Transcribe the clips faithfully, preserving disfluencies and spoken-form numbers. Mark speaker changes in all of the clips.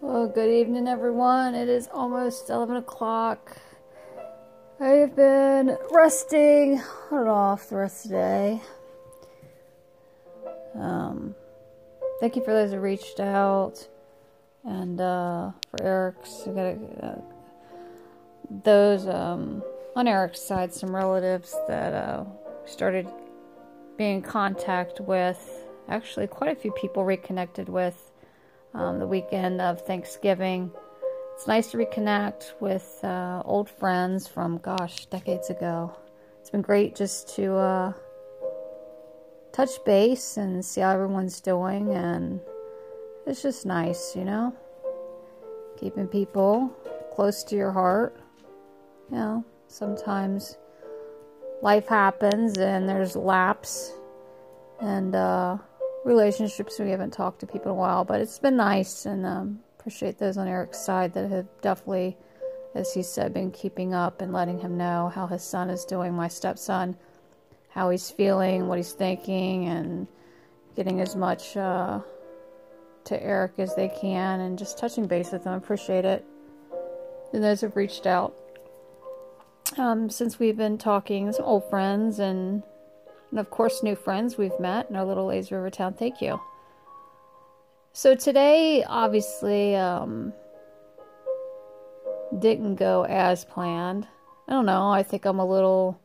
Speaker 1: Well, good evening, everyone. It is almost eleven o'clock. I have been resting on and off the rest of the day. Um, thank you for those who reached out, and uh, for Eric's. We got uh, those um, on Eric's side, some relatives that uh, started being in contact with. Actually, quite a few people reconnected with. Um, the weekend of Thanksgiving. It's nice to reconnect with uh, old friends from, gosh, decades ago. It's been great just to uh, touch base and see how everyone's doing, and it's just nice, you know? Keeping people close to your heart. You know, sometimes life happens and there's lapse, and uh, relationships, we haven't talked to people in a while, but it's been nice, and um, appreciate those on Eric's side that have definitely, as he said, been keeping up and letting him know how his son is doing, my stepson, how he's feeling, what he's thinking, and getting as much uh, to Eric as they can, and just touching base with them. Appreciate it. And those have reached out um, since we've been talking, some old friends, and And of course, new friends we've met in our little Lazy River town. Thank you. So today, obviously, um, didn't go as planned. I don't know. I think I'm a little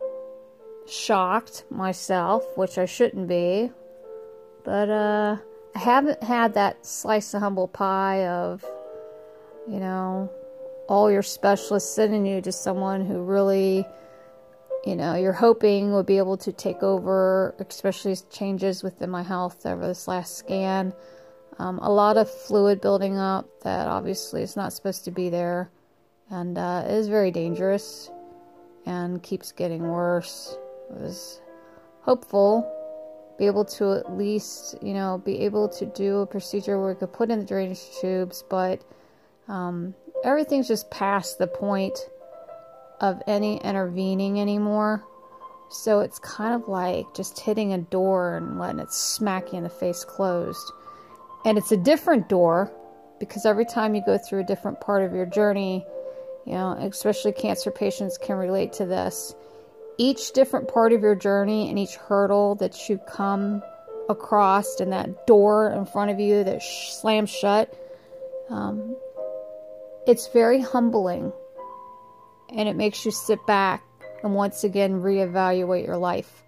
Speaker 1: shocked myself, which I shouldn't be. But uh, I haven't had that slice of humble pie of, you know, all your specialists sending you to someone who really, you know, you're hoping will be able to take over, especially changes within my health over this last scan. Um, a lot of fluid building up that obviously is not supposed to be there, and uh, it is very dangerous and keeps getting worse. I was hopeful be able to at least, you know, be able to do a procedure where we could put in the drainage tubes, but um, everything's just past the point of any intervening anymore. So it's kind of like just hitting a door and letting it smack you in the face closed. And it's a different door, because every time you go through a different part of your journey, you know, especially cancer patients can relate to this. Each different part of your journey and each hurdle that you come across, and that door in front of you that sh slams shut, um, it's very humbling. And it makes you sit back and once again reevaluate your life.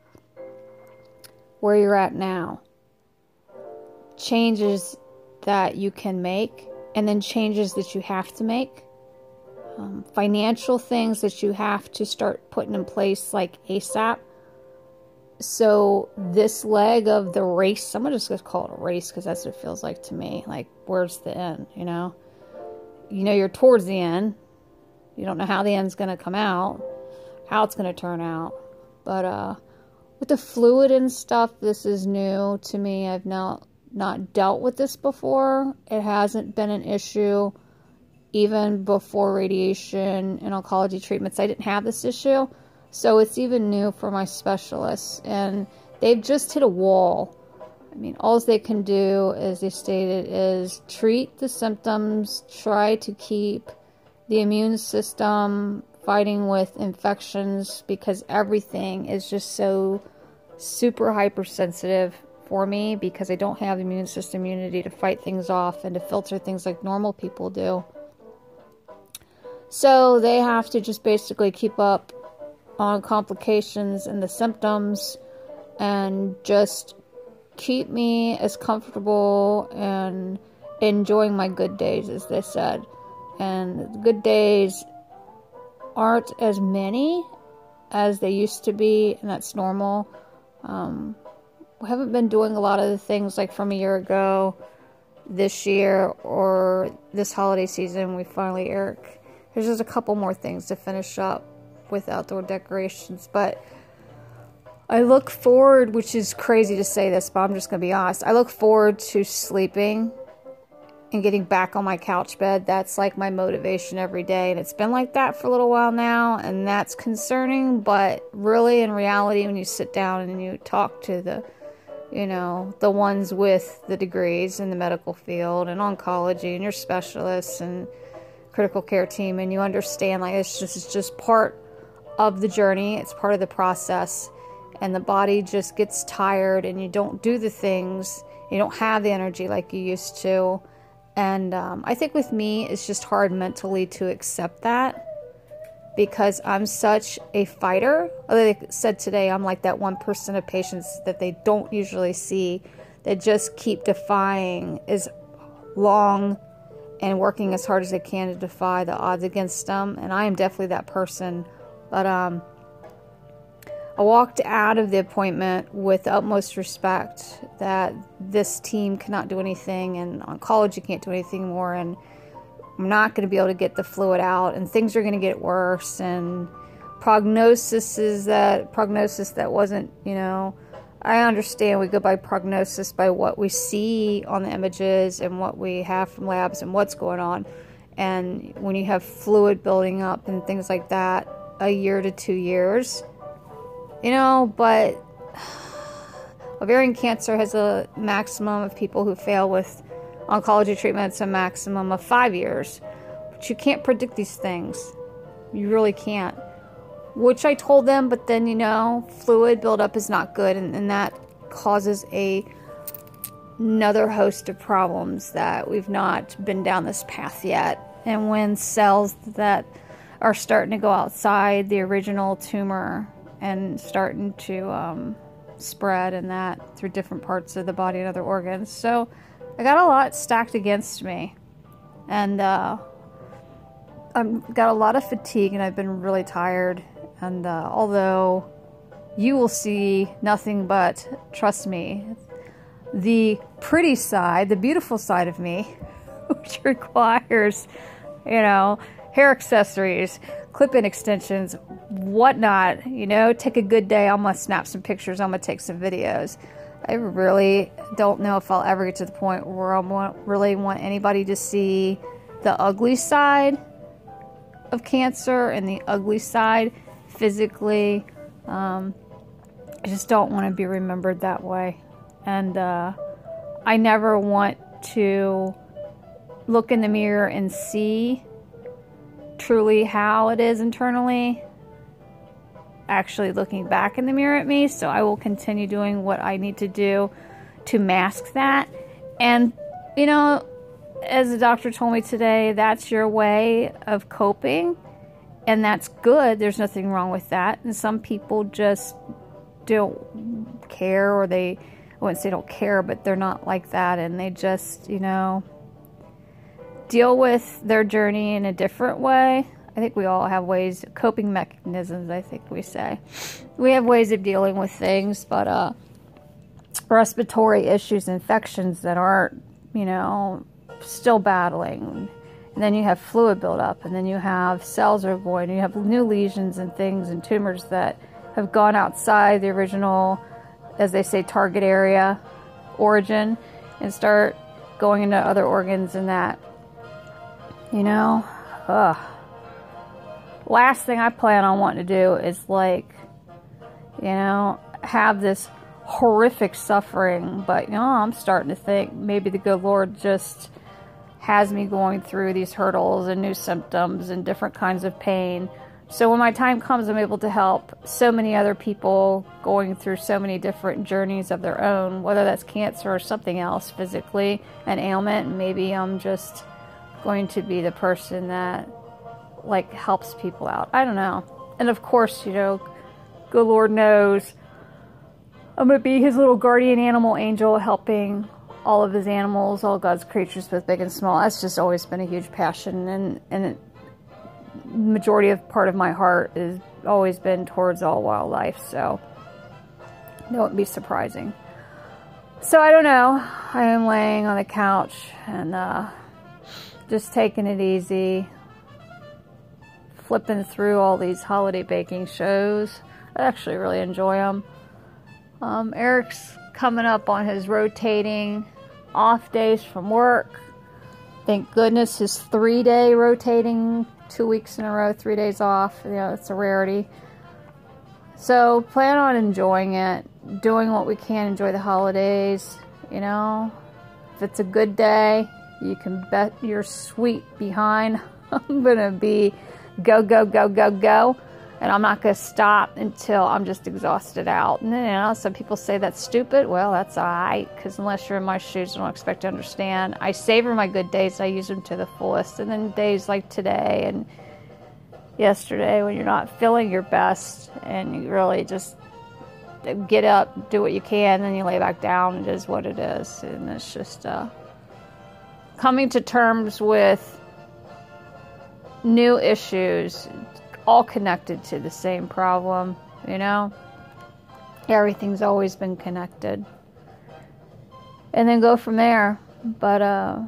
Speaker 1: Where you're at now. Changes that you can make, and then changes that you have to make. Um, financial things that you have to start putting in place like ASAP. So this leg of the race, I'm just going to call it a race because that's what it feels like to me. Like, where's the end, you know? You know you're towards the end. You don't know how the end's going to come out, how it's going to turn out. But uh, with the fluid and stuff, this is new to me. I've now not dealt with this before. It hasn't been an issue even before radiation and oncology treatments. I didn't have this issue. So it's even new for my specialists. And they've just hit a wall. I mean, all they can do, as they stated, is treat the symptoms, try to keep the immune system fighting with infections, because everything is just so super hypersensitive for me, because I don't have the immune system immunity to fight things off and to filter things like normal people do. So they have to just basically keep up on complications and the symptoms, and just keep me as comfortable and enjoying my good days, as they said. And the good days aren't as many as they used to be, and that's normal. Um, we haven't been doing a lot of the things like from a year ago, this year, or this holiday season. We finally, Eric, there's just a couple more things to finish up with outdoor decorations, but I look forward, which is crazy to say this, but I'm just going to be honest, I look forward to sleeping and getting back on my couch bed. That's like my motivation every day. And it's been like that for a little while now. And that's concerning. But really, in reality, when you sit down and you talk to the you know, the ones with the degrees in the medical field and oncology, and your specialists and critical care team, and you understand, like, it's just, it's just part of the journey. It's part of the process, and the body just gets tired, and you don't do the things, you don't have the energy like you used to. And um, I think with me, it's just hard mentally to accept that, because I'm such a fighter. Like I said today, I'm like that one percent of patients that they don't usually see, that just keep defying as long and working as hard as they can to defy the odds against them. And I am definitely that person. But um, I walked out of the appointment with the utmost respect that this team cannot do anything, and oncology can't do anything more, and I'm not going to be able to get the fluid out, and things are going to get worse, and prognosis is that prognosis that wasn't, you know, I understand we go by prognosis by what we see on the images and what we have from labs and what's going on. And when you have fluid building up and things like that, a year to two years, you know, but ovarian cancer has a maximum of people who fail with oncology treatments, a maximum of five years. But you can't predict these things. You really can't. Which I told them, but then, you know, fluid buildup is not good, and, and that causes a another host of problems that we've not been down this path yet. And when cells that are starting to go outside the original tumor and starting to um, spread, and that through different parts of the body and other organs. So I got a lot stacked against me, and uh, I've got a lot of fatigue, and I've been really tired. And uh, although you will see nothing but, trust me, the pretty side, the beautiful side of me, which requires, you know, hair accessories, clip-in extensions, whatnot, you know, take a good day, I'm going to snap some pictures, I'm going to take some videos. I really don't know if I'll ever get to the point where I want, really want anybody to see the ugly side of cancer and the ugly side physically. Um, I just don't want to be remembered that way. And uh, I never want to look in the mirror and see truly how it is internally, actually looking back in the mirror at me. So I will continue doing what I need to do to mask that. And, you know, as the doctor told me today, that's your way of coping, and that's good. There's nothing wrong with that. And some people just don't care, or they, I wouldn't say don't care, but they're not like that, and they just, you know, deal with their journey in a different way. I think we all have ways, coping mechanisms, I think we say. We have ways of dealing with things, but uh, respiratory issues, infections that aren't, you know, still battling. And then you have fluid buildup, and then you have cells are void, and you have new lesions and things and tumors that have gone outside the original, as they say, target area, origin, and start going into other organs and that. You know, ugh. Last thing I plan on wanting to do is, like, you know, have this horrific suffering. But, you know, I'm starting to think maybe the good Lord just has me going through these hurdles and new symptoms and different kinds of pain. So when my time comes, I'm able to help so many other people going through so many different journeys of their own, whether that's cancer or something else physically, an ailment. Maybe I'm just going to be the person that, like, helps people out. I don't know. And of course, you know, good Lord knows I'm going to be his little guardian animal angel, helping all of his animals, all God's creatures, both big and small. That's just always been a huge passion, and and it, majority of part of my heart has always been towards all wildlife, so that wouldn't be surprising. So I don't know. I am laying on the couch and uh, just taking it easy, flipping through all these holiday baking shows. I actually really enjoy them. Um, Eric's coming up on his rotating off days from work. Thank goodness his three-day rotating, two weeks in a row, three days off. You know, it's a rarity. So plan on enjoying it, doing what we can, enjoy the holidays, you know. If it's a good day, you can bet your sweet behind I'm going to be go, go, go, go, go. And I'm not going to stop until I'm just exhausted out. And then, you know, some people say that's stupid. Well, that's all right, because unless you're in my shoes, I don't expect to understand. I savor my good days. I use them to the fullest. And then days like today and yesterday when you're not feeling your best and you really just get up, do what you can, then you lay back down. It is what it is. And it's just uh, coming to terms with new issues, all connected to the same problem, you know? Everything's always been connected. And then go from there. But uh,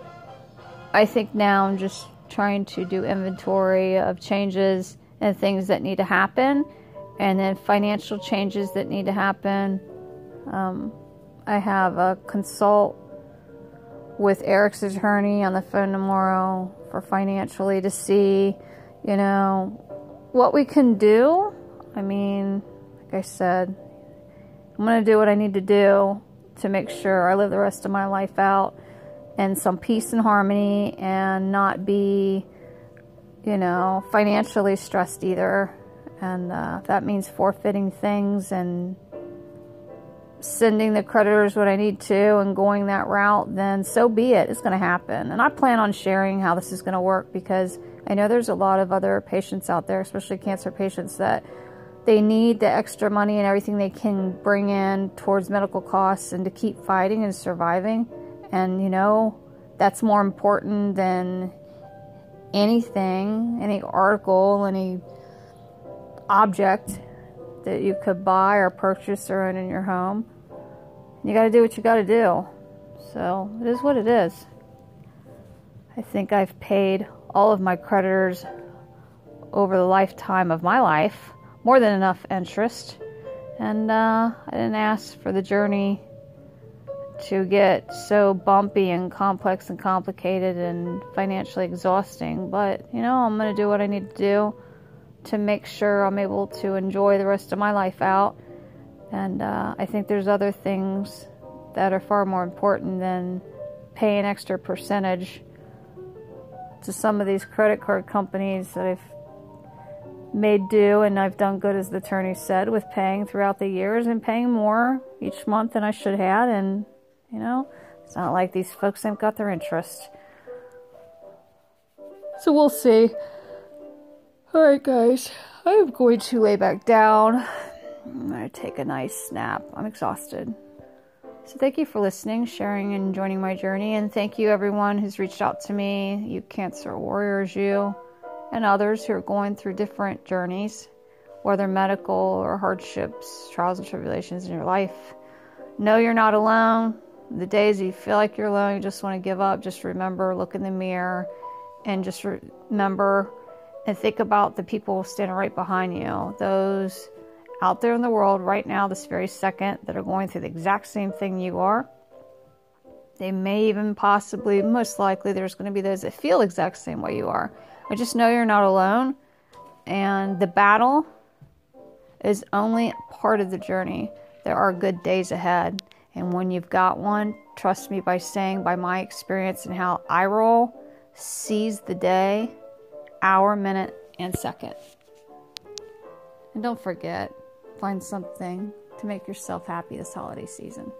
Speaker 1: I think now I'm just trying to do inventory of changes and things that need to happen, and then financial changes that need to happen. Um, I have a consult with Eric's attorney on the phone tomorrow for financially to see, you know, what we can do. I mean, like I said, I'm going to do what I need to do to make sure I live the rest of my life out in some peace and harmony and not be, you know, financially stressed either. And uh, if that means forfeiting things and sending the creditors what I need to and going that route, then so be it. It's going to happen. And I plan on sharing how this is going to work, because I know there's a lot of other patients out there, especially cancer patients, that they need the extra money and everything they can bring in towards medical costs and to keep fighting and surviving. And, you know, that's more important than anything, any article, any object that you could buy or purchase or own in your home. You got to do what you got to do. So it is what it is. I think I've paid all of my creditors over the lifetime of my life, more than enough interest. And uh, I didn't ask for the journey to get so bumpy and complex and complicated and financially exhausting. But, you know, I'm going to do what I need to do to make sure I'm able to enjoy the rest of my life out. And uh, I think there's other things that are far more important than paying extra percentage to some of these credit card companies that I've made do, and I've done good, as the attorney said, with paying throughout the years and paying more each month than I should have. And, you know, it's not like these folks haven't got their interest. So we'll see. Alright guys, I am going to lay back down. I'm going to take a nice nap. I'm exhausted. So thank you for listening, sharing, and joining my journey. And thank you everyone who's reached out to me, you cancer warriors, you, and others who are going through different journeys, whether medical or hardships, trials and tribulations in your life. Know you're not alone. The days you feel like you're alone, you just want to give up, just remember, look in the mirror, and just remember and think about the people standing right behind you. Those out there in the world right now, this very second, that are going through the exact same thing you are. They may even possibly, most likely, there's going to be those that feel the exact same way you are. But just know you're not alone. And the battle is only part of the journey. There are good days ahead. And when you've got one, trust me by saying, by my experience and how I roll, seize the day, hour, minute, and second. And don't forget, find something to make yourself happy this holiday season.